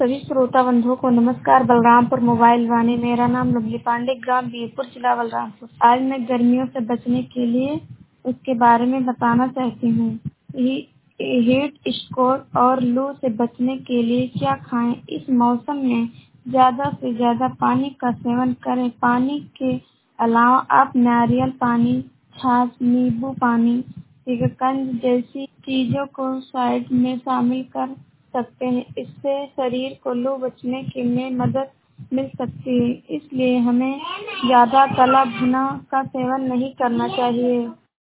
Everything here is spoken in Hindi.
सभी श्रोता बंधुओं को नमस्कार। बलरामपुर मोबाइल वाणी। मेरा नाम लवली पांडे, ग्राम बीरपुर, जिला बलरामपुर। आज मैं गर्मियों से बचने के लिए उसके बारे में बताना चाहती हूँ। हीट स्ट्रोक और लू से बचने के लिए क्या खाएं। इस मौसम में ज्यादा से ज्यादा पानी का सेवन करें। पानी के अलावा आप नारियल पानी, छाछ, नींबू पानी, शिकंज जैसी चीजों को डाइट में शामिल कर सकते हैं। इससे शरीर को लू बचने में मदद मिल सकती है। इसलिए हमें ज्यादा तला भुना का सेवन नहीं करना चाहिए।